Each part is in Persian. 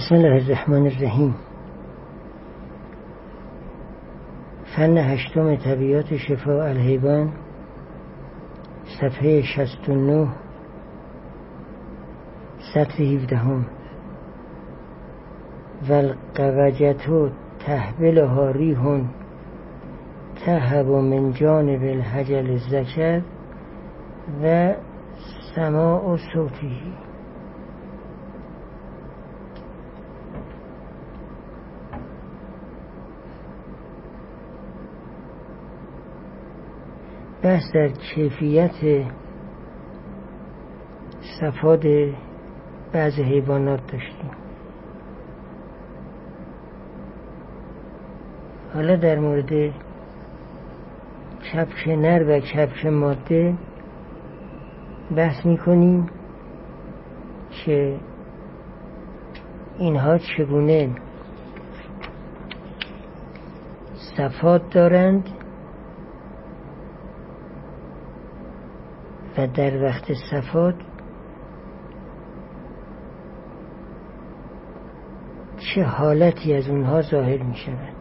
بسم الله الرحمن الرحیم. فن هشتم طبیعت شفاء الحیوان، صفحه 69، سطر 17. والقوجة تحولها ریح تهب من جانب الحجل الذکر و سماع صوته. بحث در کیفیت صفات بعض حیوانات داشتیم. حالا در مورد کبک نر و کبک ماده بحث میکنیم که اینها چگونه صفات دارند و در وقت صفات چه حالتی از اونها ظاهر می شود.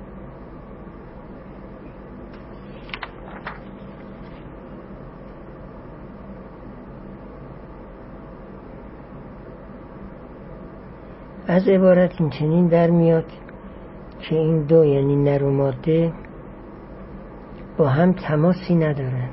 از عبارت این چنین برمیاد که این دو، یعنی نر و ماده، با هم تماسی ندارند.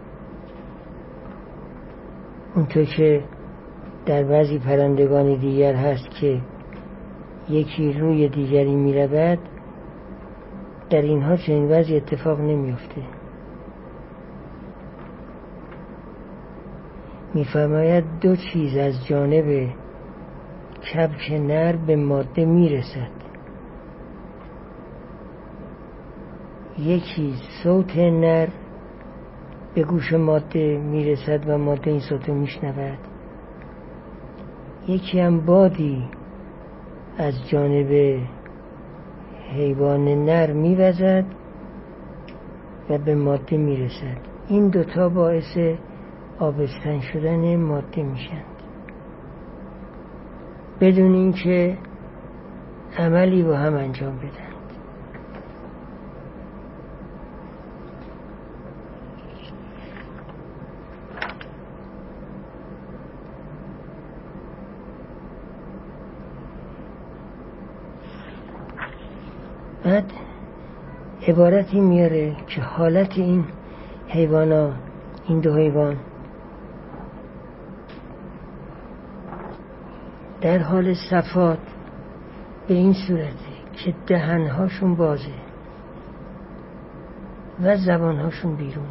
اونطور که در بعضی پرندگان دیگر هست که یکی روی دیگری می رود، در اینها چنین وضعی اتفاق نمی افته. می فرماید دو چیز از جانب کبک نر به ماده می رسد. یکی صوت نر به گوش ماده می رسد و ماده این صوت رو می شنود. یکی هم بادی از جانب حیوان نر می وزد و به ماده می رسد. این دوتا باعث آبستن شدن ماده میشند بدون اینکه عملی با هم انجام بدن. بعد عبارتی میاره که حالت این حیوانا، این دو حیوان در حال صفات به این صورته که دهنهاشون بازه و زبانهاشون بیرونه.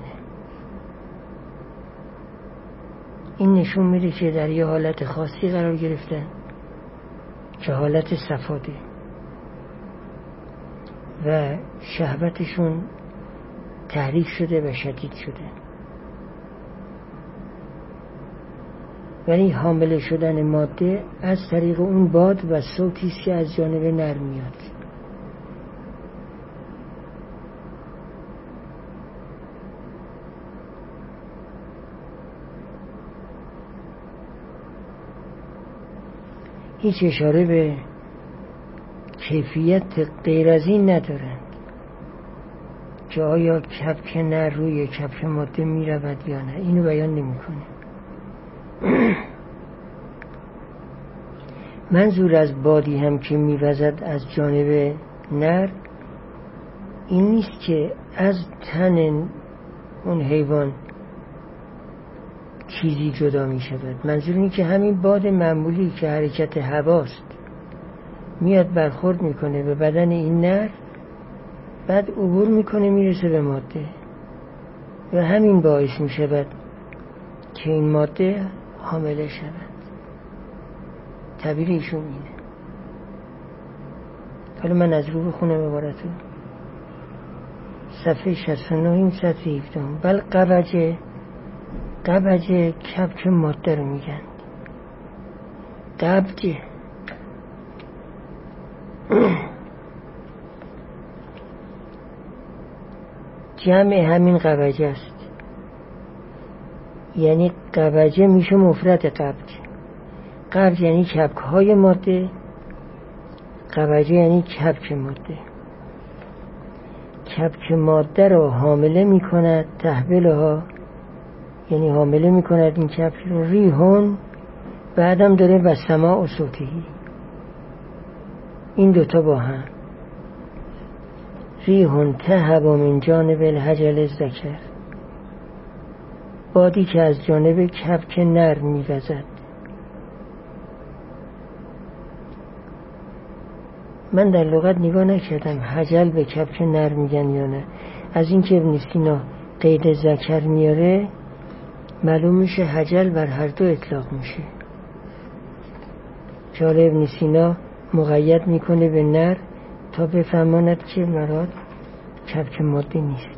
این نشون میده که در یه حالت خاصی قرار گرفتن که حالت صفاته و شهوتشون تحریک شده و شدید شده. ولی حامل شدن ماده از طریق اون باد و صوتی است که از جانب نر میاد. هیچ اشاره به کیفیت غیر از این ندارند که آیا کبک نر روی کبک ماده می رود یا نه. اینو بیان نمی کنه. منظور از بادی هم که می وزد از جانب نر این نیست که از تن اون حیوان چیزی جدا می شود. منظور اینه که همین باد معمولی که حرکت هواست میاد برخورد میکنه به بدن این نر، بعد عبور میکنه میرسه به ماده و همین باعث میشود که این ماده حامله شود. تعبیر ایشون اینه. حالا من از رو بخونم عبارتو. صفحه 69، این سطر 17. بل قبجه کبک ماده رو میگن. قبجه جمع همین قبجه است. یعنی قبجه میشه مفرد قبج. قبج یعنی کبک های ماده قبجه یعنی کبک ماده. کبک ماده را حامله می کند، تحویلها یعنی حامله می کند این کبک رو، ریحون بعدم داره و سماع و صوتی. این دوتا با هم، ریحون تهب من جانب الحجل الذکر، بادی که از جانب کبک نر می وزد. من در لغت نگاه نکردم حجل به کبک نر میگن یا نه. از این که ابن سینا قید ذکر میاره معلوم میشه حجل بر هر دو اطلاق میشه. چاره ابن سینا مقید میکنه به نر تا بفهماند که مراد کبک ماده نیست.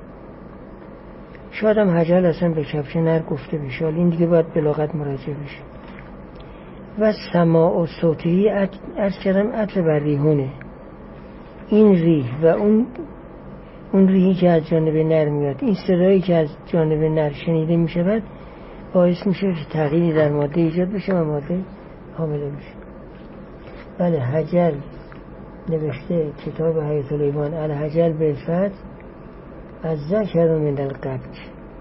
شاید هم حجل اصلا به کبک نر گفته بشه، این دیگه باید به لغت مراجعه بشه. و سماع و صوتی عرض کردم عطف بر ریحونه. این ریح و اون ریحی که از جانب نر میاد، این صدایی که از جانب نر شنیده میشود باعث میشه که تغییری در ماده ایجاد بشه و ماده حامله بشه. بله، حجل نوشته کتاب حیات الایمان الحجل بالفتح از ذکر من القبج.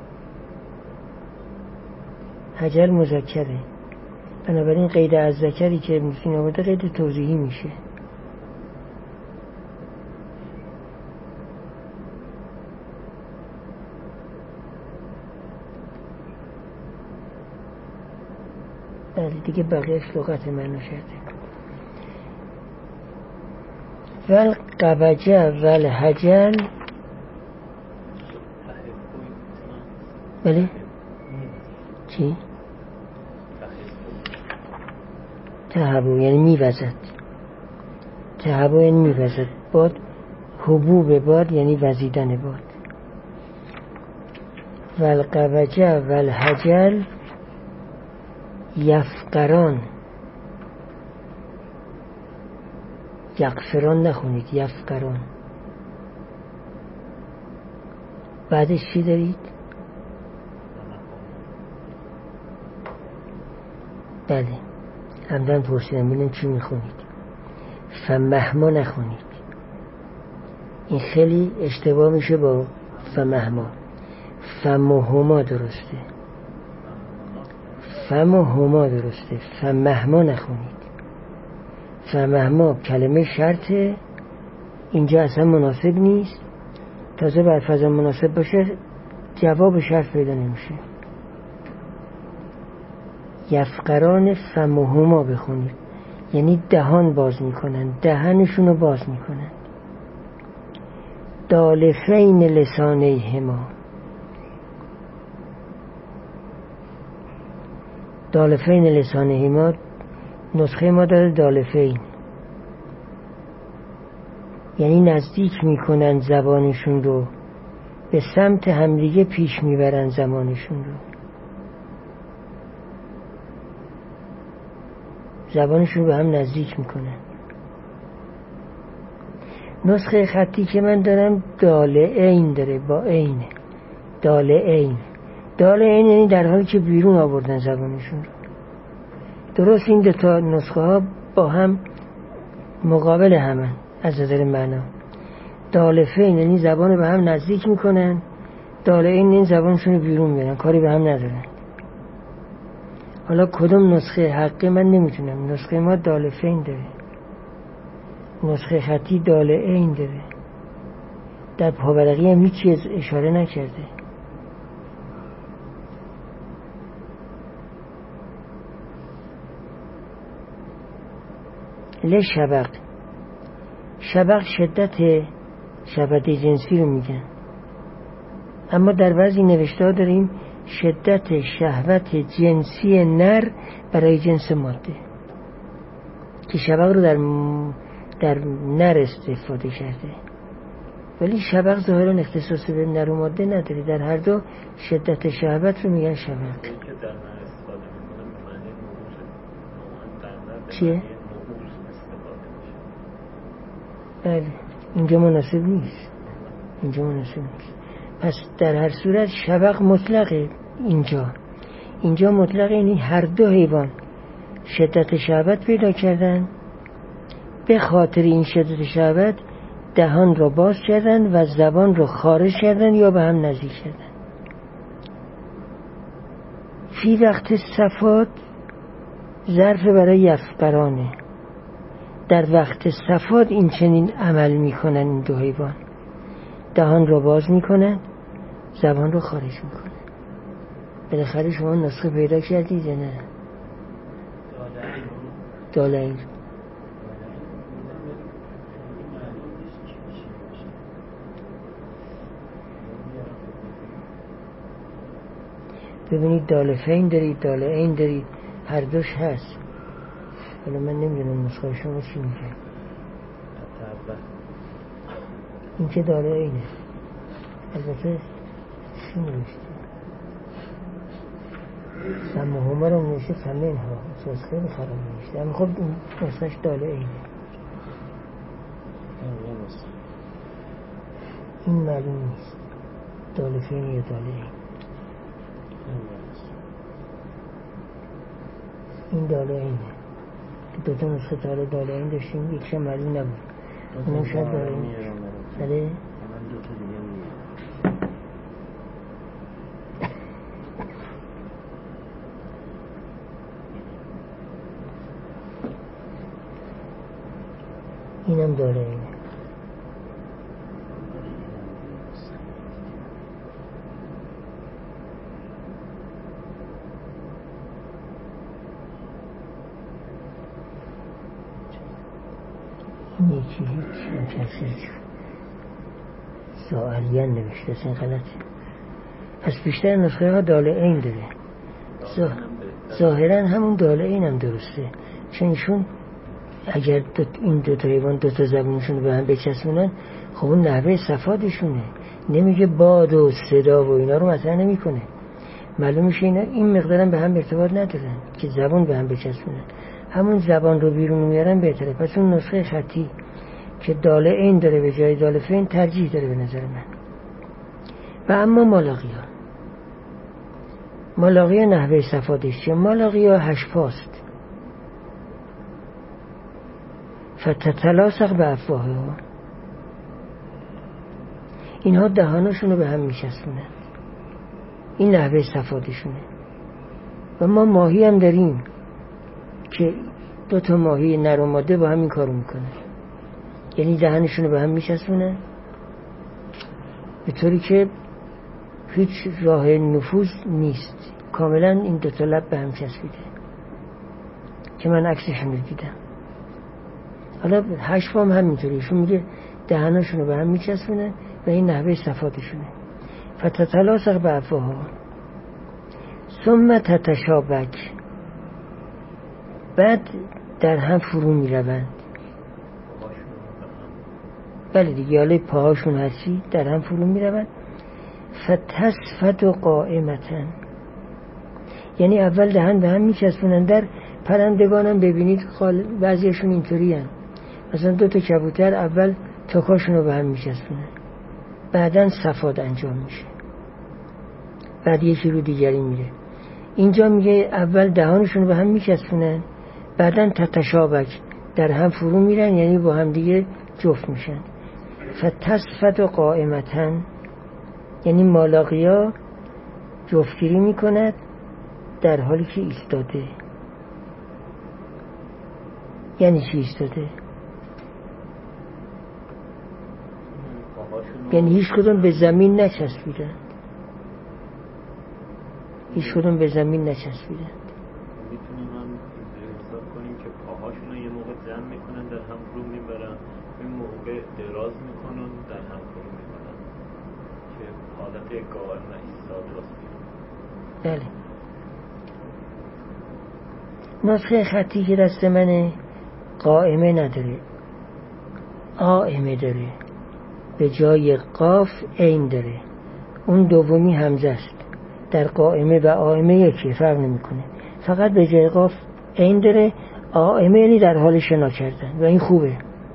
حجل مذکره، بنابراین قید از ذکری که ابن سینا آورده قید توضیحی میشه. بله دیگه بقیهش لغت منو شده. والقبجه والحجل، بله چی؟ تهبو یعنی میوزد، تهبو یعنی میوزد. باد حبوب باد یعنی وزیدن باد. والقبجه والحجل یفقران، یغفران نخونید، یفقران. بعدش چی دارید؟ بله همدن پرسیدم ببینم چی میخونید. فمهما نخونید، این خیلی اشتباه میشه با فمهما. فمهما درسته، فمهما درسته، فمهما نخونید. فمهما کلمه شرطه، اینجا اصلا مناسب نیست. تازه بر فضا مناسب باشه جواب شرط پیدا نمیشه. یفقران فمهما بخونید، یعنی دهان باز میکنن، دهنشونو باز میکنن. دالفین لسانیهما، دالفین لسانیهما نسخه ما داره دالفین، یعنی نزدیک میکنن زبانشون رو به سمت همدیگه، پیش میبرن زبانشون رو، زبانشون رو به هم نزدیک میکنن. نسخه خطی که من دارم دالعین داره، با عینه، دالعین. دالعین یعنی در حالی که بیرون آوردن زبانشون رو. درست این دو تا نسخه ها با هم مقابل همن از نظر معنا. دالفین یعنی زبان به هم نزدیک میکنن، دالعین یعنی زبانشون رو بیرون میبرن، کاری به هم ندارن. حالا کدوم نسخه حقی من نمیتونم. نسخه ما دالفین داره، نسخه خطی دالعین داره. در پاورقی هم هیچ چیز اشاره نکرده. لشبق، شبق شدت شبد جنسی رو میگن، اما در بعضی نوشته ها داریم شدت شهوت جنسی نر برای جنس ماده، که شبق رو در نر استفاده کرده، ولی شبق ظاهرا اختصاص به نر و ماده نداره. در هر دو شدت شهوت رو میگن شبق. چیه؟ بله اینجا مناسب نیست، اینجا مناسب نیست. پس در هر صورت شبق مطلقه. اینجا مطلقه، یعنی هر دو حیوان شدت شهوت پیدا کردن به خاطر این شدت شهوت دهان را باز کردن و زبان را خارج کردن یا به هم نزدیک کردن. فی وقت صفات ظرف برای یفقرانه. در وقت صفات این چنین عمل میکنن این دو حیوان، دهان را باز میکنن، زبان را خارج میکنن. بالاخره شما نسخه پیدا کردید نه؟ دالعین ببینید، دالفین دارید، دالعین دارید، هر دوش هست. حالا من نمیدونم نسخه شما چی میگه. این که دالعینه. البته چی نوشته؟ سمهما رو نوشته سمین ها، چیز خیلی خراب نوشته. اما خب این نسخهش دالعینه. این معلوم نیست دالفین یا دالعین. این دالعینه. دوتا نسخه تاره دالعین داشتیم، یکشم معلوم نبود. اونم شاید دالعین بله؟ اینم دالعینه. یکی هیچ کسی زائریان نوشته، این غلطه. پس بیشتر نسخه ها دالعین داره. ظاهرا همون دالعین هم درسته، چونشون اگر این دوتا حیوان دوتا زبونشون به هم بچسبونن، خب اون نحوه صفاتشونه. نمیگه باد و صدا و اینا رو مطرح نمیکنه. معلوم میشه اینا این مقدارم به هم ارتباط ندارن که زبان به هم بچسبونن. همون زبان رو بیرون میارن بهتره. پس اون نسخه خطی که دالعین داره به جای دالفین ترجیح داره به نظر من. و اما مالاقیا نحوه صفاتش چیه؟ مالاقیا هشپاست. فتتلاصق به افواهها، اینها دهانشون رو به هم میچسبونن. این نحوه صفاتشونه. و ما ماهی هم داریم که دوتا ماهی نر و ماده با هم این کارو میکنن، یعنی دهنشون رو به هم میچسبونن به طوری که هیچ راه نفوذ نیست، کاملا این دوتا لب به هم چسبیده که من عکسشون رو دیدم. حالا هشفام همینطوری، ایشون میگه دهنشون رو به هم میچسبونن و این نحوه صفاتشونه. فتتلاصق به افواهها ثم تتشابک، بعد در هم فرو میروند. بله دیگه، حالا پاهاشون هرچی در هم فرو میروند. فتسفت و قائمتن، یعنی اول دهن به هم میچسبونن. در پرندگانم ببینید بعضیشون اینطوری هن. مثلا دو تا کبوتر اول تکاشون رو به هم میچسبونن، بعدن صفات انجام میشه، بعد یکی رو دیگری میره. اینجا میگه اول دهانشون رو به هم میچسبونن، بعدن تتشابک در هم فرو میرن، یعنی با هم دیگه جفت میشن. فتصفت و قائمتن، یعنی مالاقیا جفتگیری میکند در حالی که ایستاده. یعنی چی ایستاده؟ یعنی هیچ کدوم به زمین نچسبیدن، هیچ کدوم به زمین نچسبیدن. میتونیم هم حساب کنیم که پاهاشون رو یه موقع جمع میکنن در هم فرو میبرن، این موقع دراز میکنن در هم فرو میبرن که حالت قائم و ایستاده است. بله. نسخه خطی که دست منه قائمه نداره، آئمه داره، به جای قاف عین داره. اون دومی همزه است. در قائمه و آئمه یکی، فرق نمیکنه، فقط به جای قاف عین داره. آئمه یعنی در حال شنا کردن و این خوبه.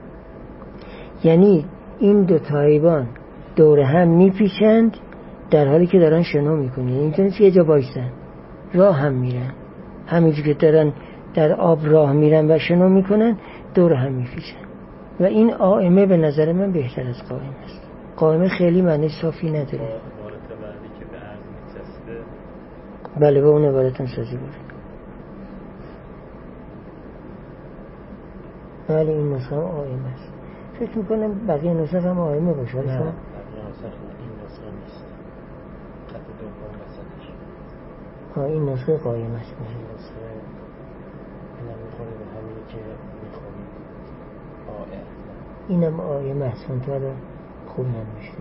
یعنی این دو تا حیوان دور هم میپیچند در حالی که دارن شنا میکنن. اینطوری که یه جا بایستن، راه هم میرن، همینجور که دارن در آب راه میرن و شنا میکنن، دور هم میفیزن و این آئمه به نظر من بهتر از قائمه است. قائمه خیلی معنی صافی نداره. عبارت بعدی که به عرض میچسبه، بله به اون عبارتم سازی بود. بله این نسخه هم آئمه است. فکر میکنم بقیه نسخه هم آئمه باشه. نه بقیه نسخه این نسخه نیست. خط دوم وسطش. این نسخه قائمه است. این نسخه اینم میخوره به همینی که میخوریم آئمه. اینم آئمه است. اون تو الان خوب نمیشه.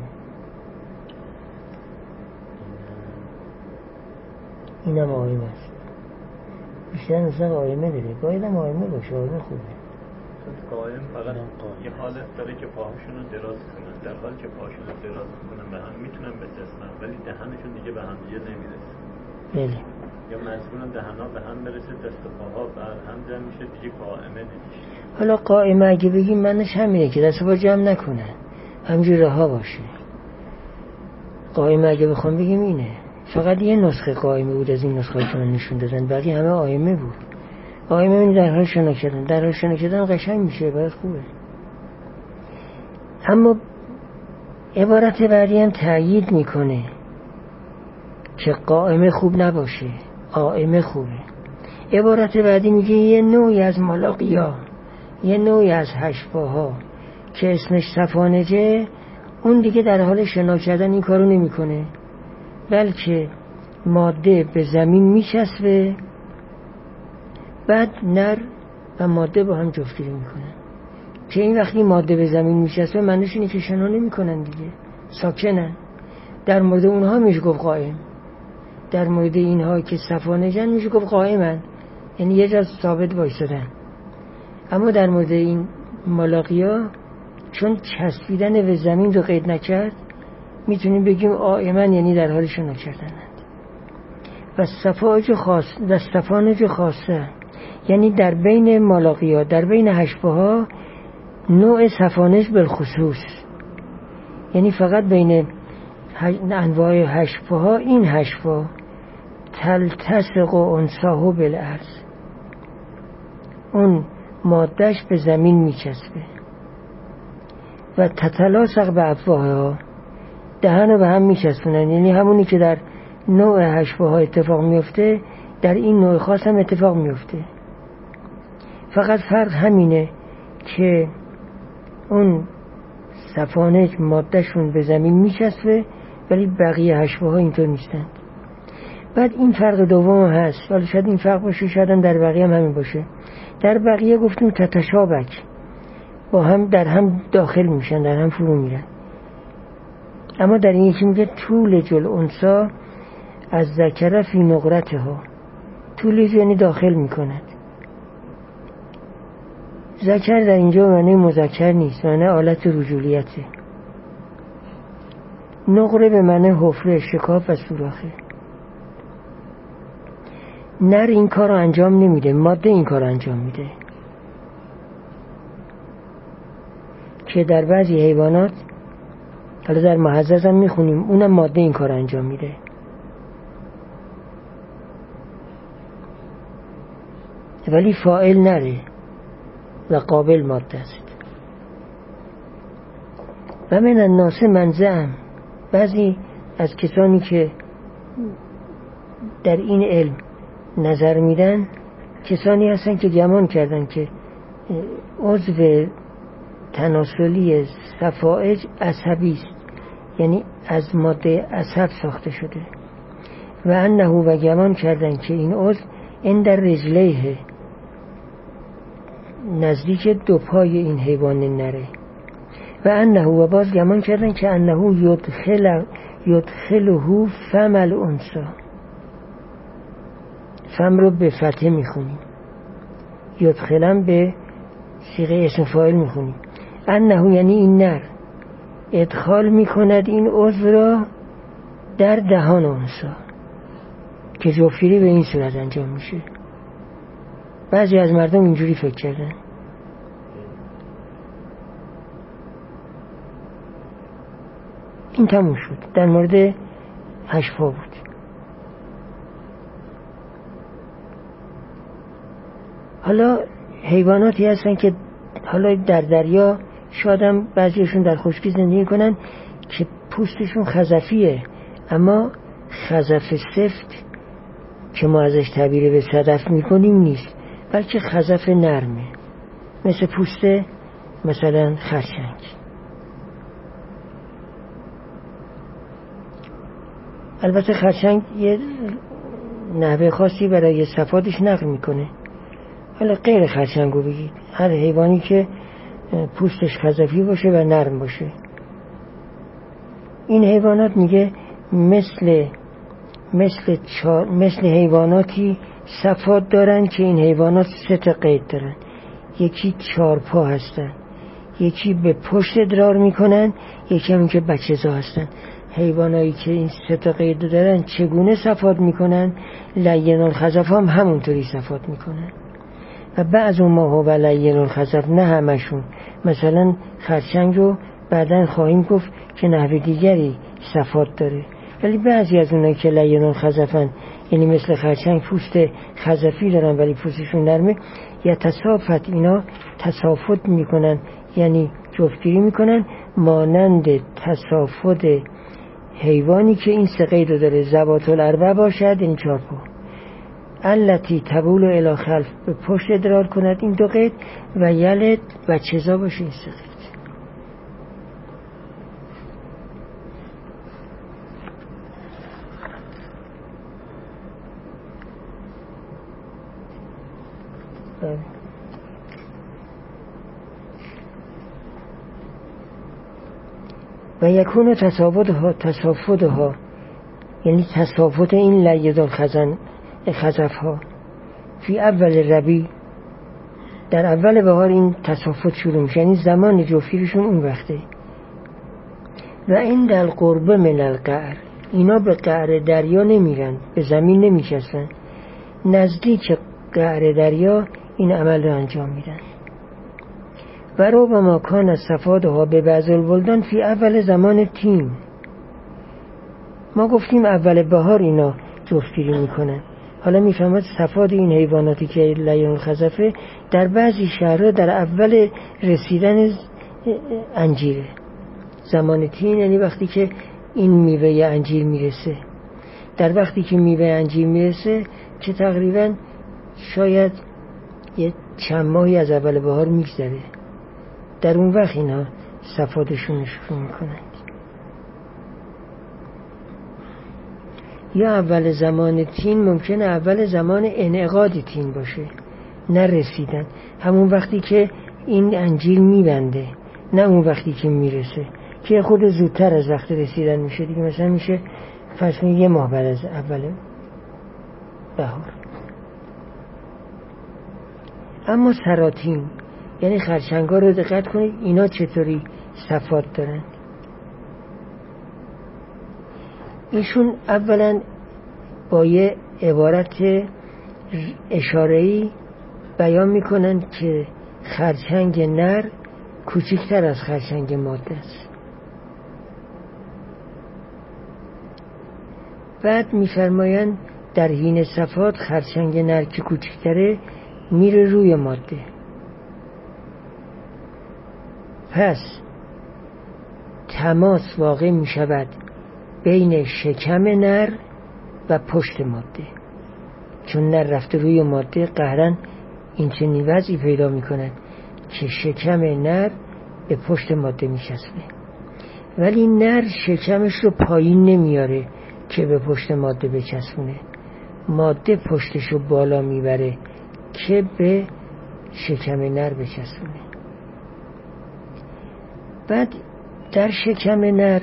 اینم آئمه است. بیشتر نسخه آئمه داره. باید هم آئمه باشه. آئمه خوبه. قائم فقط یه حالت داره که پاهاشون رو دراز کنن، در حالی که پاهاشون رو دراز کنن به هم میتونن بچسبن ولی دهنشون دیگه به هم دیگه نمیرسه. بله. یا مجبورن دهنا به هم برسه، دست و پاها بر هم جمع میشه، دیگه قائمه نمیشه. حالا قائمه اگه بگیم منش همینه که دست و پا جمع نکنن، همجور رها باشه. قائمه اگه بخوام بگیم اینه. فقط یه نسخه قائمه بود از این نسخه که من نشون دادن، بقیه همه آئمه بود. آئمه این در حال شنا کردن، در حال شنا کردن قشنگ میشه، باید خوبه. اما عبارت بعدی هم تأیید میکنه که قائمه خوب نباشه، آئمه خوبه. عبارت بعدی میگه یه نوعی از ملاقیا، یه نوعی از هشپاها که اسمش سفانجه، اون دیگه در حال شنا کردن این کارو نمیکنه، بلکه ماده به زمین میچسبه، بعد نر و ماده با هم جفتگیری میکنن. که این وقتی ماده به زمین میچسبه معنیش اینه که شنا نمیکنن دیگه، ساکنن. در مورد اونها میشه گفت قائم. در مورد اینها که سفانجن میشه گفت قائمن، یعنی یه جا ثابت وایسادن. اما در مورد این ملاقیا چون چسبیدن به زمین رو قید نکرد، میتونیم بگیم آئمن، یعنی در حال شنا کردنند. و سفانج خاصه، یعنی در بین ملاقیا، در بین هشپاها نوع سفانج بالخصوص، یعنی فقط بین انواع هشپاها این هشپا تلتصق و انساهو بالارض، اون مادهش به زمین میچسبه. و تتلاصق به افواهها، دهن رو به هم میچسبونن، یعنی همونی که در نوع هشپاها اتفاق میفته در این نوع خاص هم اتفاق میفته. فقط فرق همینه که اون سفانج مادهشون به زمین میچسبه ولی بقیه هشپاها اینطور نیستند. بعد این فرق دوم هست، ولی شاید این فرق باشه، شاید هم در بقیه هم همین باشه. در بقیه گفتیم تتشابک، با هم در هم داخل میشن، در هم فرو میرن. اما در این یکی میگه طول جل انسا از ذکر فی نقرتها، طول یعنی داخل میکند. ذکر در اینجا معنی مذکر نیست، معنی آلت رجولیته. نقره به معنی حفره، شکاف و سوراخه. نر این کار رو انجام نمیده، ماده این کار رو انجام میده. که در بعضی حیوانات، حالا در محزز هم میخونیم، اونم ماده این کار رو انجام میده. ولی فاعل نره و قابل ماده است. و من الناس منزعم، بعضی از کسانی که در این علم نظر میدن کسانی هستن که گمان کردن که عضو تناسلی صفائج عصبی است، یعنی از ماده عصب ساخته شده. و انه و گمان کردن که این عضو این در رجلیه، نزدیک دو پای این حیوان نره. و انه و باز گمان کردن که انه یدخله فم الانسا، فم رو به فتحه میخونیم، یدخلم به صیغه اسم فاعل میخونیم. انه یعنی این نر ادخال میکند این عضو را در دهان انسا، که جفتگیری به این صورت انجام میشه. بعضی از مردم اینجوری فکر کردن. این تموم شد، در مورد هشپا بود. حالا حیواناتی هستن که حالا در دریا شادم بعضیشون در خشکی زندگی کنن که پوستشون خزفیه، اما خزف سفت که ما ازش تعبیر به صدف میکنیم نیست، بلکه خزف نرمه، مثل پوست مثلا خرچنگ. البته خرچنگ یه نحوه خاصی برای صفاتش نقل میکنه. حالا غیر خرچنگو بگید، هر حیوانی که پوستش خزفی باشه و نرم باشه. این حیوانات میگه مثل حیواناتی صفات دارن که این حیوانات 3 قید دارن. یکی 4 پا هستن، یکی به پشت ادرار میکنن، یکی هم که بچه‌زا هستن. حیوانایی که این 3 قید دارن چگونه صفات میکنن؟ لین الخزف هم همونطوری صفات میکنن. و بعض ما هو لین الخزف، نه همشون. مثلا خرچنگ رو بعداً خواهیم گفت که نحوه دیگری صفات داره، ولی بعضی از اونایی که لین الخزفن، یعنی مثل خرچنگ پوست خزفی دارن ولی پوستشون نرمه، یا تصافت، اینا تصافت میکنن، یعنی جفتگیری میکنن، مانند تصافت حیوانی که این 3 قید داره. ذوات الاربع باشد، این 4 پا. التی تبول الی خلف، به پشت ادرار کند، این 2 قید، و یلد بچه‌زا باشه، این 3 قید. و یکون تصافدها، یعنی تصافت این لید الخزف ها فی اول ربیع، در اول بهار این تصافت شروع میشه، یعنی زمان جفتگیریشون اون وقته. و این در قربه من القعر، اینا به قعر دریا نمیرن، به زمین نمیشستن، نزدیک قعر دریا این عمل رو انجام میدن. و ربما کان صفاتها به بعض البلدان فی اول زمان تیم. ما گفتیم اول بهار اینا جفتگیری میکنن. حالا میفهمد صفات این حیواناتی که لین الخزفه در بعضی شهرها در اول رسیدن انجیره. زمان تین یعنی وقتی که این میوه انجیر میرسه. در وقتی که میوه انجیر میرسه که تقریبا شاید یه چند ماهی از اول بهار میگذره، در اون وقت اینا صفاتشون شروع میکنند. یا اول زمان تین ممکنه اول زمان انعقاد تین باشه، نه رسیدن، همون وقتی که این انجیر میبنده، نه اون وقتی که میرسه، که خود زودتر از وقت رسیدن میشه دیگه. مثلا میشه فرض کنید 1 ماه بعد از اول بهار. اما سراتین یعنی خرچنگا رو دقت کنید، اینا چطوری صفات دارن. ایشون اولا با یه عبارت اشاره‌ای بیان میکنن که خرچنگ نر کوچکتر از خرچنگ ماده است. بعد میفرمایند در حین صفات خرچنگ نر که کوچکتره میره روی ماده، پس تماس واقع میشود بین شکم نر و پشت ماده. چون نر رفته روی ماده، قهرن این چنین وضعی پیدا میکند که شکم نر به پشت ماده میچسبه، ولی نر شکمش رو پایین نمیاره که به پشت ماده بچسبونه، ماده پشتش رو بالا میبره که به شکم نر بچسبونه. بعد در شکم نر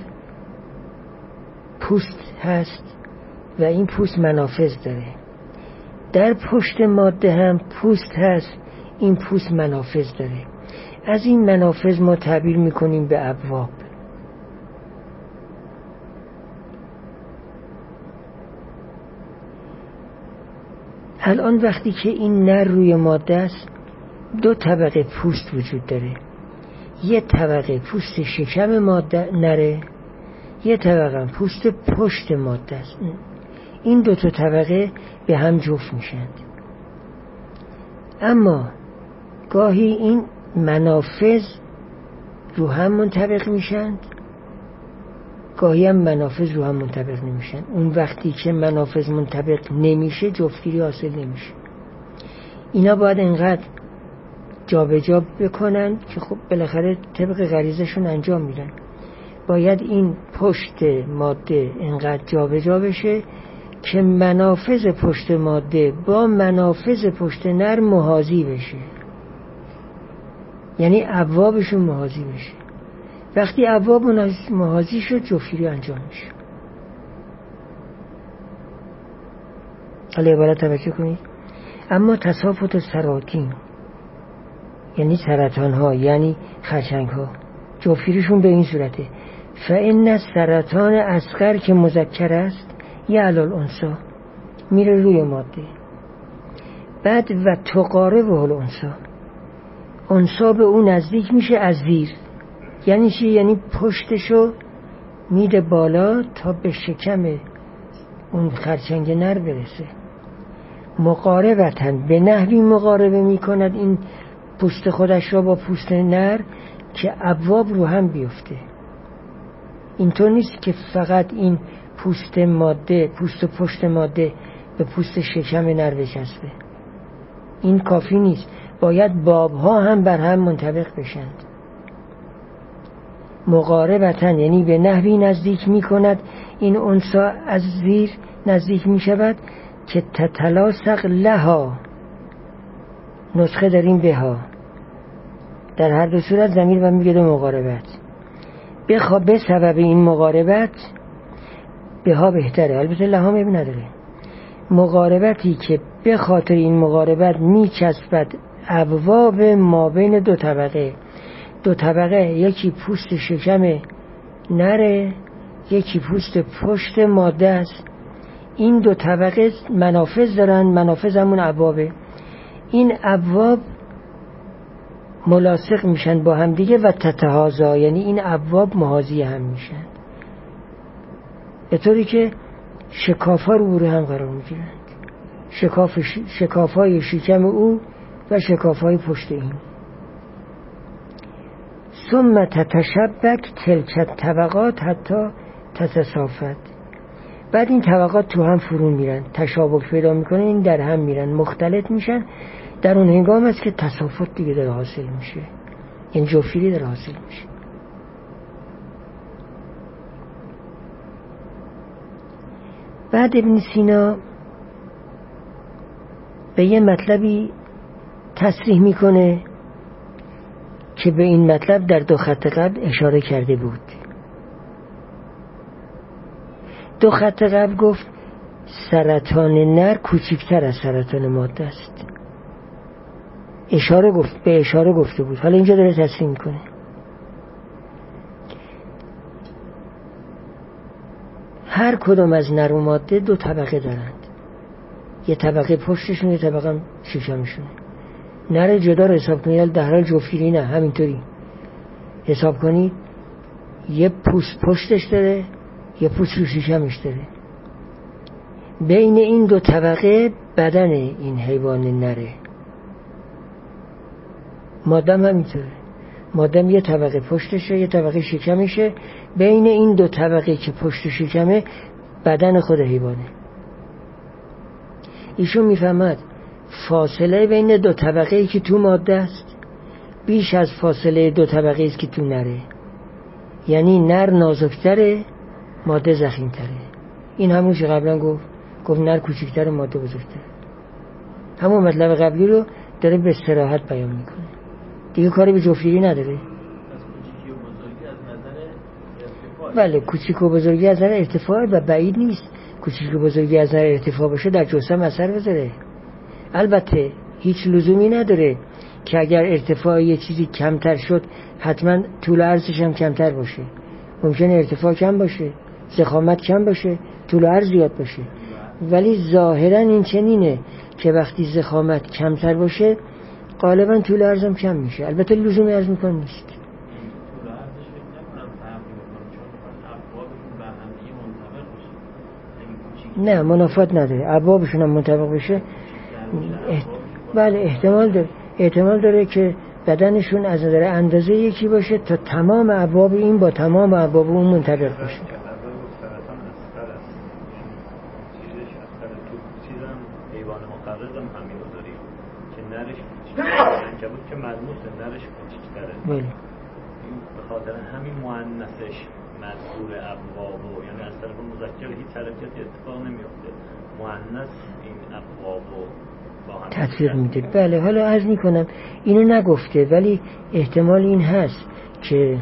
پوست هست و این پوست منافذ داره. در پشت ماده هم پوست هست، این پوست منافذ داره. از این منافذ ما تعبیر میکنیم به ابواب. الان وقتی که این نر روی ماده است، 2 طبقه پوست وجود داره. یه طبقه پوست شکم ماده نره، یه طبقه پوست پشت ماده است. این 2 طبقه به هم جفت میشن. اما گاهی این منافذ رو هم منطبق میشن، گاهی هم منافذ رو هم منطبق نمیشن. اون وقتی که منافذ منطبق نمیشه جفتگیری حاصل نمیشه. اینا باید انقدر جابجا بکنن که خب بالاخره طبق غریزشون انجام میدن. باید این پشت ماده انقدر جابجا بشه که منافذ پشت ماده با منافذ پشت نر محاذی بشه، یعنی ابوابشون محاذی بشه. وقتی ابواب محاذی شد جفتگیری انجام میشه. حالا عبارت توجه کنید. اما تسافت سراتین، یعنی سرطان ها، یعنی خرچنگ ها، جفتگیریشون به این صورته: فإن سرطان اصغر که مذکر است یعلی الانثی، میره روی ماده. بعد و تقاربه الانثی، انثی به اون نزدیک میشه از زیر. یعنی چی؟ یعنی پشتشو میده بالا تا به شکم اون خرچنگ نر برسه. مقاربتن، به نحوی مقاربه میکند این پوست خودش را با پوست نر که ابواب رو هم بیفته. اینطور نیست که فقط این پوست ماده، پوست و پشت ماده به پوست شکم نر بچسبه. این کافی نیست، باید بابها هم بر هم منطبق بشند. مقاربتن یعنی به نحوی نزدیک میکند این انثی از زیر نزدیک میشود که تتلاصق لها، نسخه داریم بها، در هر دو صورت ضمیر و میگه دو مقاربت. به سبب این مقاربت بها بهتره، البته لها میبین نداره. مقاربتی که به خاطر این مقاربت میچسبد ابواب ما بین دو طبقه. دو طبقه، یکی پوست شکم نره، یکی پوست پشت ماده است. این دو طبقه منافذ دارن، منافذ همون ابوابه. این ابواب ملاصق میشن با هم دیگه و تتهازا، یعنی این ابواب محاذی هم میشن، به طوری که شکافا رو هم قرار میگیرند. شکافای شکم او و شکافای پشت این. ثم تتشبک تلک طبقات حتی تتصافت. بعد این طبقات تو هم فرو میرن، تشابک پیدا میکنه، این در هم میرن، مختلط میشن. در اون هنگام است که تصافت دیگه داره حاصل میشه، این جفتگیری داره حاصل میشه. بعد ابن سینا به یه مطلبی تصریح میکنه که به این مطلب در دو خط قبل اشاره کرده بود. دو خط قبل گفت سرطان نر کوچکتر از سرطان ماده است، به اشاره گفته بود. حالا اینجا داره تصریح میکنه. هر کدام از نر و ماده دو طبقه دارند، یه طبقه پشتشون، یه طبقه شکمشون. نر جدا رو حساب کنید، در حال جفتگیری نه، همینطوری حساب کنید. یه پوست پشتش داره، یه پوست رو شکمش داره. بین این دو طبقه بدن این حیوان نره. مادم همینطوره، مادم یه طبقه پشتشه، یه طبقه شکمشه. بین این دو طبقه که پشت شکمه بدن خود حیوانه. ایشون میفهمد فاصله بین دو طبقه ای که تو ماده است بیش از فاصله دو طبقه است که تو نره. یعنی نر نازکتره، ماده ضخیم‌تره. این همون که قبلا گفت نر کوچکتر، ماده بزرگتره. همون مطلب قبلی رو داره به صراحت بیان میکنه. دیگه کاری به جفتگیری نداره. بله، کوچیک و بزرگی از نظر ارتفاع و بعید نیست کوچیک و بزرگی از نظر ارتفاع باشه در جسم اثر بذاره. البته هیچ لزومی نداره که اگر ارتفاع یه چیزی کمتر شد حتما طول عرضش هم کمتر باشه. ممکنه ارتفاع کم باشه، ضخامت کم باشه، طول عرض زیاد باشه. ولی ظاهرا این چنینه که وقتی ضخامت کمتر باشه غالبا طول عرض هم کم میشه. البته لزومی عرض میکنه نیست. نه، منافات نداره. ابوابشون هم منطبق بشه. بله احتمال داره که بدنشون از نظر اندازه یکی باشه تا تمام ابواب این با تمام ابواب اون منطبق باشه. حیوان مقرض هم همین رو داریم که نرش کوچیک‌تره، عنکبوت که ملموسه نرش کوچیک‌تره. بله. به خاطر همین مؤنثش مذکور ابواب، یعنی از طرف مذکر هیچ حرکتی اتفاق نمیفته، مؤنث این ابواب با هم تطبیق میده. بله. حالا عرض میکنم اینو نگفته ولی احتمال این هست که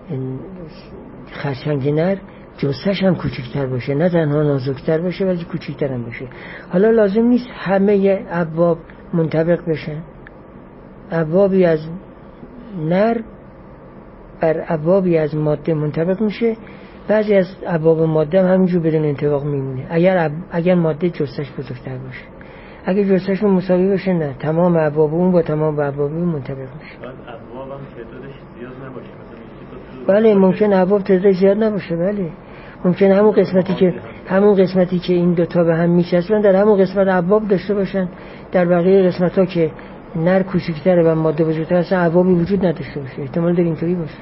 خرچنگ نر جثه‌ش هم کوچکتر باشه، نه تنها نازکتر باشه ولی کوچکتر هم باشه. حالا لازم نیست همه ابواب منطبق بشن. ابوابی از نر بر ابوابی از ماده منطبق میشه، بعضی از ابواب ماده هم همینجور بدون انطباق میمونه اگر ماده جثه‌ش بزرگتر باشه. اگه جثه‌شون مساوی باشه نه، تمام ابواب اون با تمام ابواب اون منطبق میشه. بعد ابواب هم تعدادش زیاد نباشه، بله ممکن ابواب تعدادش زیاد نباشه. بله ممکن همون قسمتی که این دوتا به هم میچسبن در همون قسمت ابواب داشته باشن، در بقیه قسمت‌ها که نر کوچکتره و ماده بزرگتر اصلا ابوابی وجود نداشته باشه. احتمال داره اینطوری باشه.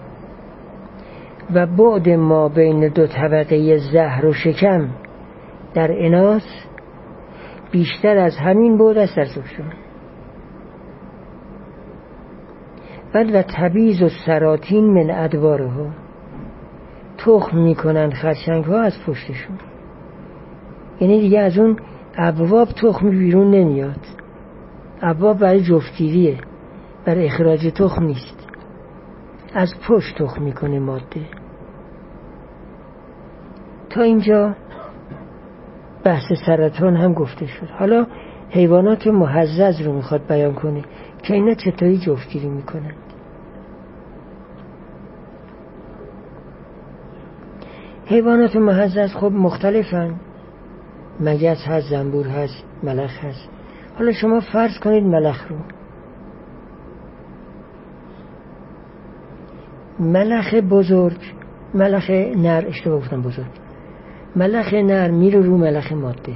و بعد ما بین دو طبقه زهر و شکم در اناث بیشتر از همین بعد است در زوجان. بعد و تبیز و سراتین من ادوارها، تخم میکنن خرچنگ ها از پشتشون، یعنی دیگه از اون ابواب تخم بیرون نمیاد. ابواب برای جفتگیریه، برای اخراج تخم نیست. از پشت تخم میکنه ماده. تا اینجا بحث سرطان هم گفته شد. حالا حیوانات محزز رو میخواد بیان کنه که اینا چطوری جفتگیری میکنن. حیوانات محزز خب مختلفن، مگس هست، زنبور هست، ملخ هست. حالا شما فرض کنید ملخ رو، ملخ بزرگ، ملخ نر، اشتباه گفتم بزرگ، ملخ نر میره رو ملخ ماده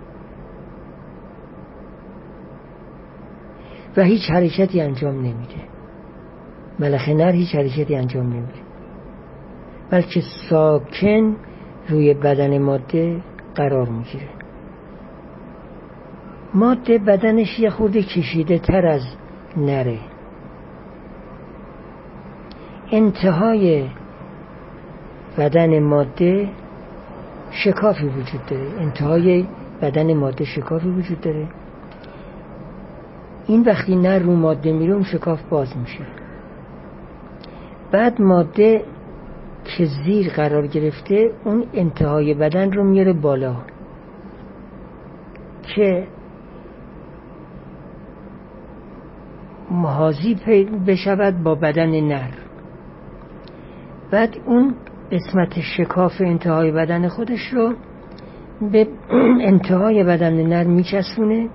و هیچ حرکتی انجام نمیده. ملخ نر هیچ حرکتی انجام نمیده بلکه ساکن روی بدن ماده قرار میگیره. ماده بدنش یه خورده کشیده تر از نره. انتهای بدن ماده شکافی وجود داره. انتهای بدن ماده شکافی وجود داره. این وقتی نر رو ماده میره اون شکاف باز میشه. بعد ماده که زیر قرار گرفته اون انتهای بدن رو میاره بالا که محاذی بشود با بدن نر. بعد اون قسمت شکاف انتهای بدن خودش رو به انتهای بدن نر میچسبونه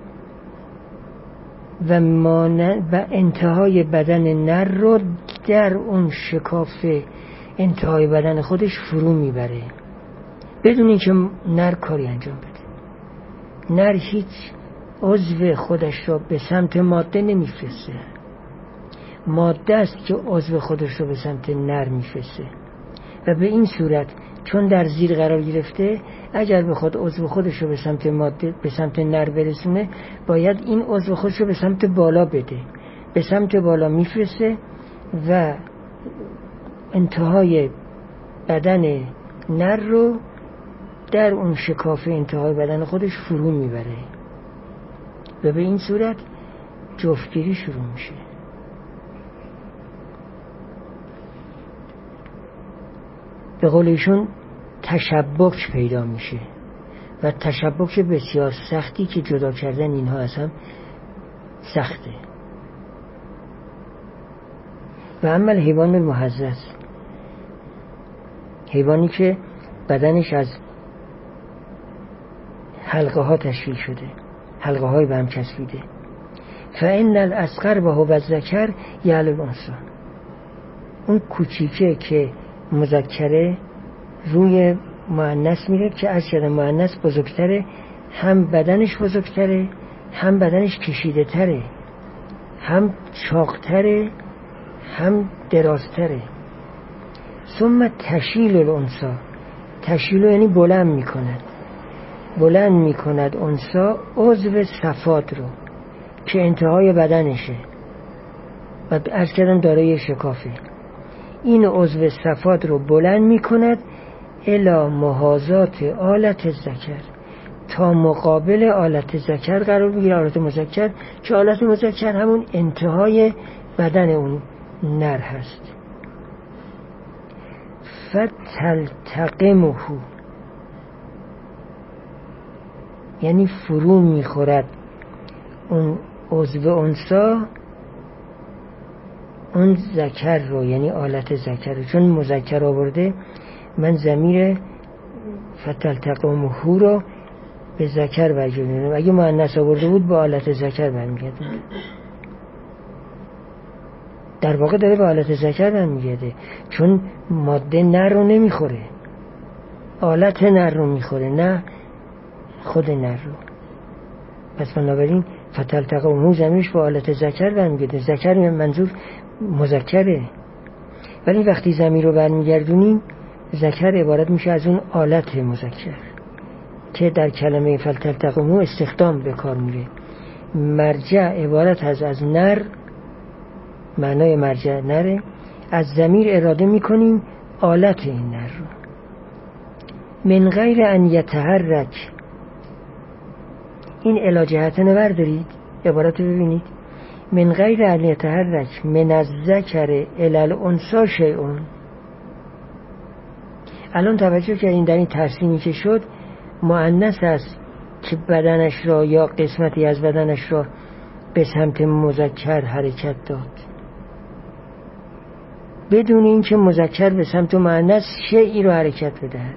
و انتهای بدن نر رو در اون شکاف انتهای بدن خودش فرو میبره بدون اینکه نر کاری انجام بده. نر هیچ عضو خودش رو به سمت ماده نمیفرسته، ماده است که عضو خودش رو به سمت نر میفرسته و به این صورت چون در زیر قرار گرفته اگر بخواد عضو خودش رو به سمت ماده به سمت نر برسونه باید این عضو خودش رو به سمت بالا بده. به سمت بالا میفرسته و انتهای بدن نر رو در اون شکاف انتهای بدن خودش فرو میبره و به این صورت جفتگیری شروع میشه. به قول ایشون تشبک پیدا میشه و تشبک بسیار سختی که جدا کردن اینها از هم سخته. و اما حیوان المحزز، حیوانی که بدنش از حلقه ها تشکیل شده، حلقه های به هم چسبیده، فإن الأصغر و هو الذکر یعلی الأنثی، اون کوچیکه که مذکره روی مؤنث میره که از شده مؤنث بزرگتره، هم بدنش بزرگتره هم بدنش کشیده تره، هم چاقتره هم درازتره. ثم تشیل الانثی، تشیل یعنی بلند میکند انثی عضو صفات رو که انتهای بدنشه و عرض کردم دارای شکافه. این عضو صفات رو بلند میکند الی محاذات آلت الذکر، تا مقابل آلت ذکر قرار بگیره، آلت مذکر، که آلت مذکر همون انتهای بدن اون نر هست. فتلتقمه، یعنی فرو میخورد اون عضو انثی اون ذکر رو، یعنی آلت ذکر رو. چون مذکر آورده من ضمیر فتلتقمه رو به ذکر برگردونم، اگه مؤنث آورده بود به آلت ذکر برمیگرده. در واقع داره به آلت ذکر برمیگرده، چون ماده نر رو نمیخوره، آلت نر رو میخوره نه خود نر رو. پس بنابراین فتلتقمه ضمیرش به آلت ذکر برمیگرده. ذکر منظور مذکره، ولی وقتی ضمیر رو برمیگردونیم ذکر عبارت میشه از اون آلت مذکر که در کلمه فلتلتقمه استخدام به کار میره. مرجع عبارت از نر، معنای مرجع نره، از ضمیر اراده میکنیم آلت این نر رو. من غیر ان یتحرک، این الاجهتن بردارید عبارت رو ببینید. من غیر ان یتحرک من الذکر الی الانثی شیء. الان توجه کردین در این ترسیمی که شد مؤنث است که بدنش را یا قسمتی از بدنش را به سمت مذکر حرکت داد، بدون اینکه مذکر به سمت مؤنث شیئی رو حرکت بدهد.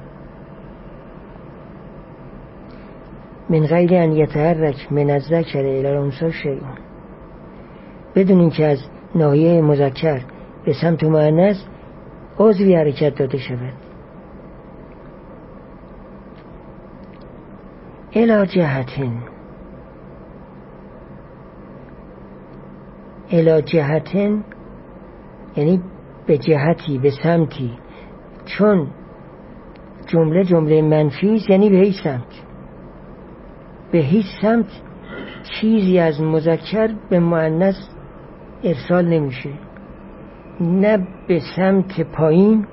من غیر ان یتحرک من الذکر الی الانثی شیء، بدون اینکه از ناحیه مذکر به سمت مؤنث عضوی حرکت داده شود. الی جهتن یعنی به جهتی، به سمتی، چون جمله منفی است، یعنی به هیچ سمت. به هیچ سمت چیزی از مذکر به مؤنث ارسال نمیشه، نه به سمت پایین،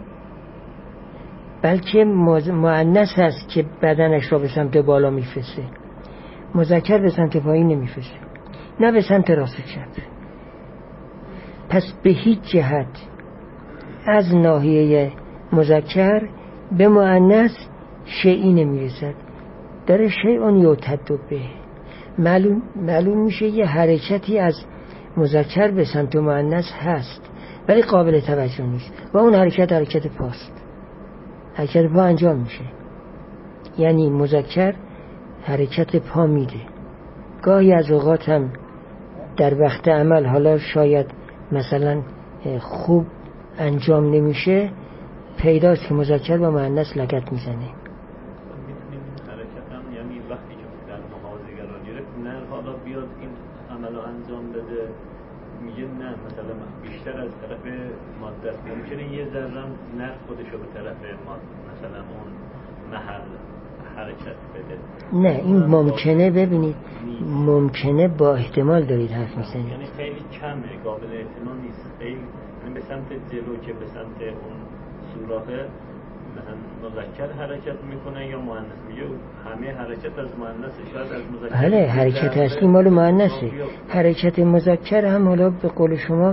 بلکه مؤنث هست که بدنش را به سمت بالا میفرسته، مذکر به سمت پایین نمیفرسته، نه به سمت راست و چپ. پس به هیچ جهت از ناحیه مذکر به مؤنث شیئی نمیرسد. داره شیئون یعتد به، معلوم میشه یه حرکتی از مذکر به سمت مؤنث هست ولی قابل توجه نیست و اون حرکت پاست. حرکت پا انجام میشه، یعنی مذکر حرکت پا میده. گاهی از اوقات هم در وقت عمل، حالا شاید مثلا خوب انجام نمیشه، پیداست که مذکر با مؤنث لگد میزنه. میتونیم حرکت هم یعنی وقتی که در محاذی قرار گرفت نه حالا بیاد این عمل رو انجام بده، میگه نه مثلا بیشتر از طرف ماده است، ممکنه یه ذره نه خودشو به طرف مثلا اون محل حرکت بده. نه این ممکنه، ببینید ممکنه با احتمال دارید حرف میزنید، یعنی خیلی کمه، قابل احتمال نیست، خیلی یعنی به سمت جلو که به سمت اون سوراخه مثلا مذکر حرکت میکنه یا مؤنث، میگه همه حرکت از مؤنث، شاید از مذکر. بله حرکت اصلی مال مؤنثه، حرکت مذکر هم حالا به قول شما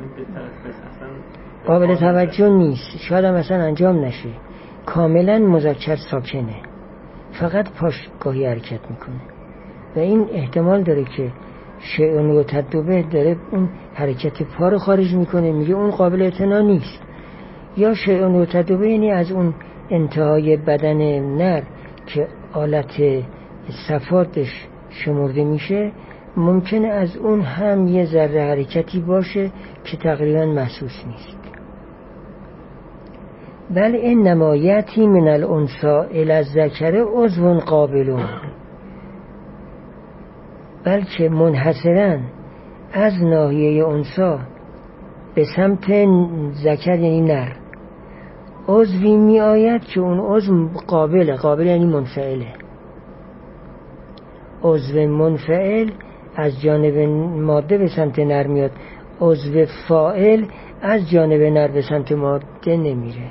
قابل توجه نیست، شاید هم اصلا انجام نشه. کاملا مذکر ساکنه، فقط پاش گاهی حرکت میکنه و این احتمال داره که شیئون و تدبه داره اون حرکت پا رو خارج میکنه، میگه اون قابل اعتنا نیست. یا شیئون و تدبه یعنی از اون انتهای بدن نر که آلت صفاتش شمرده میشه، ممکنه از اون هم یه ذره حرکتی باشه که تقریبا محسوس نیست. بل انما یأتی من الانثی الی الذکر عضو قابل، بلکه منحصراً از ناحیه انثی به سمت ذکر یعنی نر عضوی می آید که اون عضو قابل یعنی منفعله. عضو منفعل از جانب ماده به سمت نر میاد، عضو فاعل از جانب نر به سمت ماده نمیره.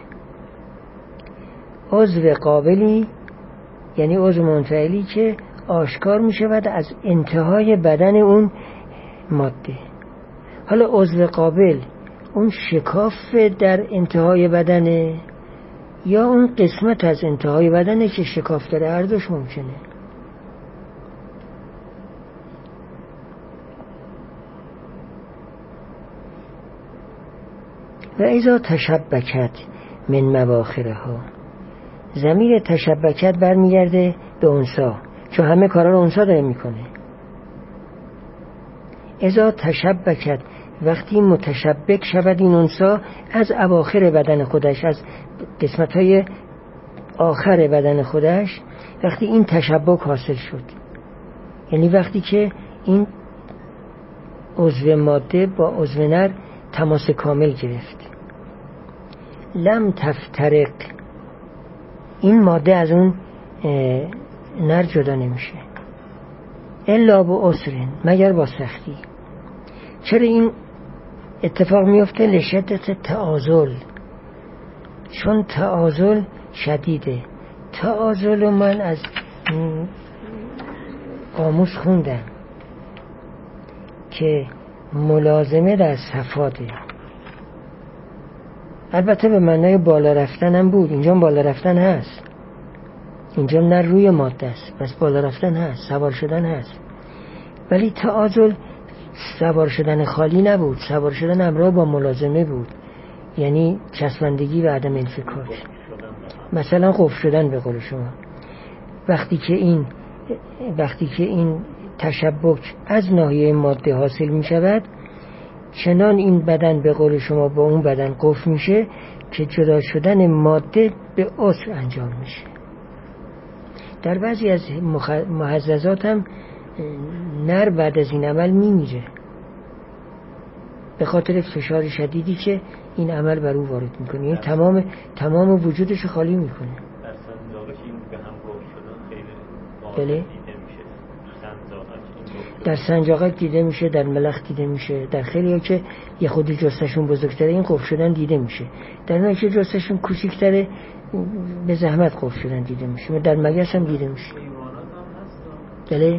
عضو قابلی یعنی عضو منفعلی که آشکار می شود از انتهای بدن اون ماده. حالا عضو قابل اون شکاف در انتهای بدنه یا اون قسمت از انتهای بدنه که شکاف داره، هر دوش ممکنه. و اذا تشبکت من مباخرها، ضمیر تشبکت برمیگرده به انثی چون همه کارا رو انثی داره میکنه. اذا تشبکت وقتی متشبک شود این انثی از اواخر بدن خودش، از قسمت‌های آخر بدن خودش، وقتی این تشبک حاصل شد یعنی وقتی که این عضو ماده با عضو نر تماس کامل گرفت، لم تفترق، این ماده از اون نر جدا نمیشه، الا با عسر، مگر با سختی. چرا این اتفاق میفته؟ لشدت تعاضل، چون تعاضل شدیده. تعاضل من از قاموس خوندم که ملازمه در صفاده، البته به معنای بالا رفتن هم بود، اینجا بالا رفتن هست، اینجا نه روی ماده است، بس بالا رفتن هست، سوار شدن هست. ولی تعاضل سوار شدن خالی نبود، سوار شدن همراه با ملازمه بود، یعنی چسبندگی و عدم انفکاک. مثلا قفل شدن به قول شما، وقتی که این تشبک از ناحیه ماده حاصل می شود، چنان این بدن به قول شما با اون بدن قفل میشه که جدا شدن ماده به عسر انجام میشه. در بعضی از محززات هم نر بعد از این عمل میمیره به خاطر فشار شدیدی که این عمل بر او وارد میکنه، یعنی تمام وجودش خالی میکنه. در سنجاقش این به هم گفت شدن خیلی بله؟ دیده میشه. در سنجاقک دیده میشه، در ملخ دیده میشه، در خیلی ها که یه خودی جستشون بزرگتره این قفل شدن دیده میشه، در اونها که جستشون کوچیکتره به زحمت قفل شدن دیده میشه، در مگس هم دیده میشه. بله؟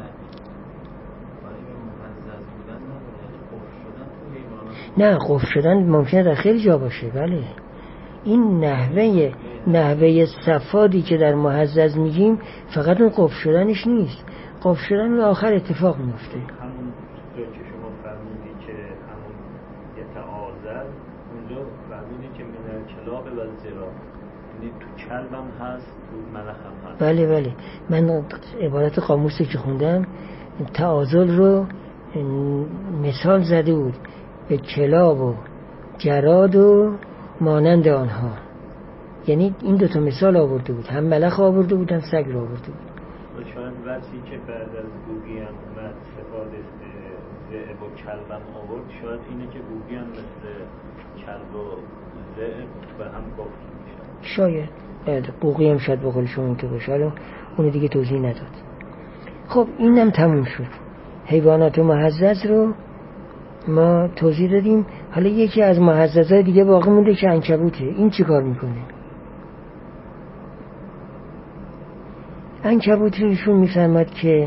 نه قفل شدن ممکنه در خیلی جا باشه. بله این نحوه صفادی که در محزز میگیم فقط اون قفل شدنش نیست، قفل شدن به آخر اتفاق میفته. همون که شما فرمودی که همون یتعاذر اونجا فرمودی که من کلاب و زرا، یعنی تو کلبم هست تو ملخ هم هست. بله من عبارت قاموسی که خوندم تعاذل رو مثال زده بود به کلاب و جراد و مانند آنها، یعنی این دوتا مثال آورده بود، هم ملخ آورده بود هم سگ رو آورده بود. و شاید وقتی که بعد از گوگی هم اومد صفات ذئب و کلبم آورد، شاید اینه که گوگی هم مثل کلب و ذئب به هم گفت میشه. شاید گوگی هم شاید بقول شما که باشه، حالا اونو دیگه توضیح نداد. خب اینم تموم شد، حیوانات محزز رو ما توضیح دادیم. حالا یکی از محززهای دیگه باقی مونده که عنکبوته. این چی کار میکنه؟ عنکبوت ایشون میفرماد که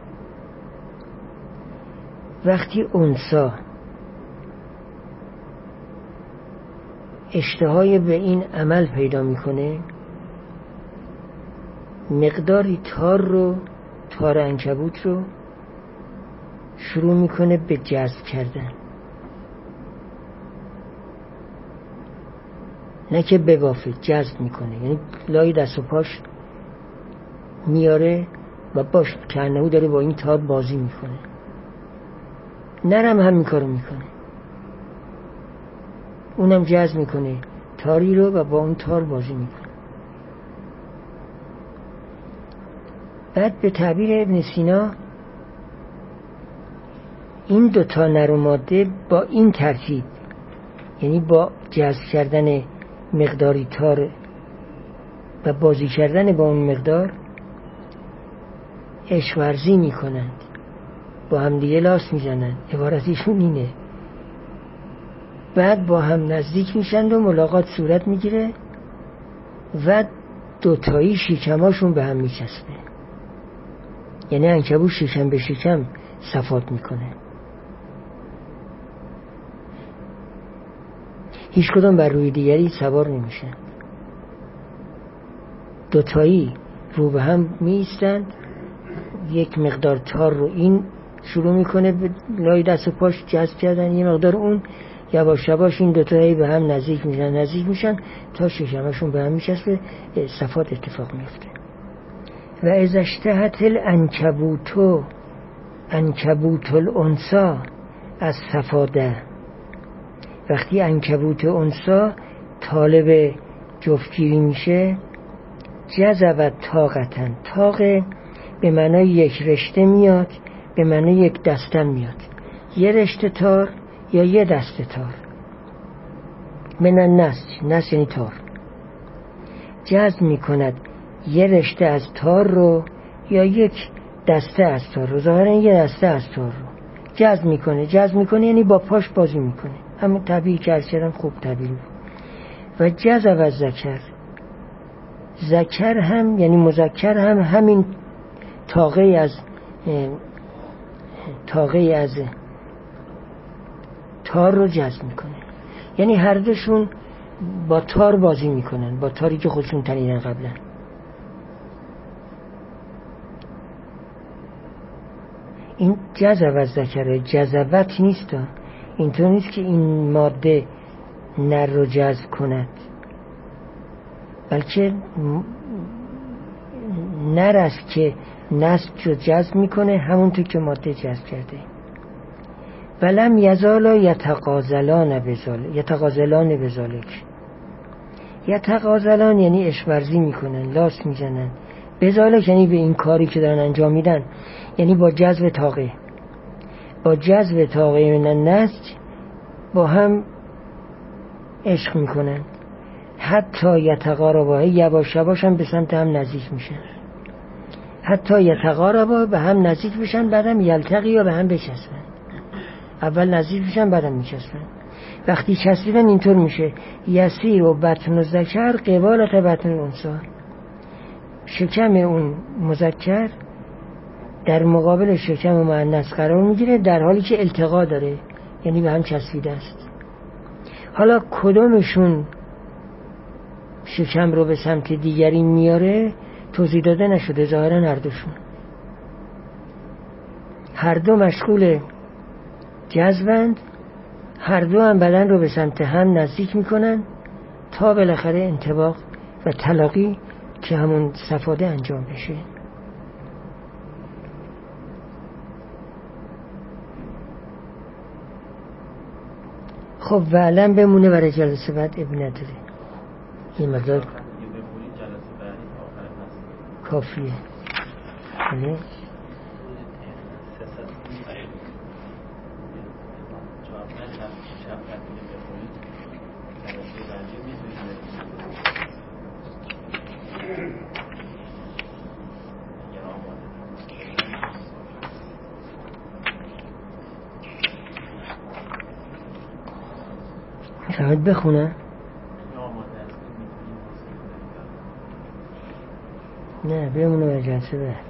وقتی انثی اشتهای به این عمل پیدا میکنه، مقداری تار عنکبوت رو شروع میکنه به جذب کردن، نه که ببافه، جذب میکنه، یعنی لای دست و پاش میاره و باش کنهو داره با این تار بازی میکنه. نرم همین کارو میکنه، اونم جذب میکنه تاری رو و با اون تار بازی میکنه. بعد به تعبیر ابن سینا این دوتا نر و ماده با این ترکیب، یعنی با جذب کردن مقداری تار و بازی کردن با اون مقدار عشق ورزی میکنند، با هم دیگه لاس میزنند، عبارتشون اینه. بعد با هم نزدیک میشند و ملاقات صورت میگیره و دوتایی شکماشون به هم میچسبه. یعنی عنکبوت شکم به شکم صفات میکنه، هیچ کدوم بر روی دیگری سوار نمیشن، دوتایی رو به هم میایستند. یک مقدار تار رو این شروع میکنه به لای دست و پاش جذب کردن، یه مقدار اون، یواش یواش این دوتایی به هم نزدیک میشن تا شکمشون به هم میچسبه، صفات اتفاق میفته. و اذا اشتهت عنکبوت الانثی از صفاده، وقتی عنکبوت انثی طالب جفتگیری میشه، جذبت طاقتن، طاقه به معنای یک رشته میاد، به معنای یک دسته میاد، یه رشته تار یا یه دسته تار. من النسج یعنی تار، جذب میکند یه رشته از تار رو یا یک دسته از تار رو، ظاهرا یه دسته از تار رو جذب میکنه یعنی با پاش بازی میکنه، همون طبیعی که از کردم خوب طبیعی. و جذب از ذکر هم یعنی مذکر هم همین طاقه از تار رو جذب میکنه، یعنی هر دوشون با تار بازی میکنن، با تاری که خودشون تنیدن قبلا. این جذب از ذکره، جذبت نیست، اینطور نیست که این ماده نر رو جذب کند، بلکه نر است که نسج رو جذب میکنه، همونطور که ماده جذب کرده. ولم یزالا یتغازلان بذالک. یتغازلان یعنی عشق ورزی میکنن، لاس میزنن. بذالک یعنی به این کاری که دارن انجام میدن، یعنی با جذب طاقه من النسج با هم عشق میکنن. حتی یتقاربا، یواش یواش هم به سمت هم نزدیک میشن. حتی یتقاربا، به هم نزدیک میشن، بعدم یلتقی یا به هم بچسبن. اول نزدیک میشن بعدم میچسبن. وقتی چسبیدن اینطور میشه یسیر و بطن و ذکر قبالت بطن الانثی، شکم اون مذکر در مقابل شکم مؤنث قرار میگیره در حالی که التقا داره، یعنی به هم چسبیده است. حالا کدومشون شکم رو به سمت دیگری میاره توضیح داده نشده، ظاهرا هر دو مشغول جذبند، هر دو هم بدن رو به سمت هم نزدیک میکنن تا بالاخره انطباق و تلاقی که همون صفاده انجام بشه. خب و علم بمونه برای جلسه بعد، ابن نداره، این مقدار کافیه. بله میخواید بخونه؟ نه بمونه برای جلسه بعد.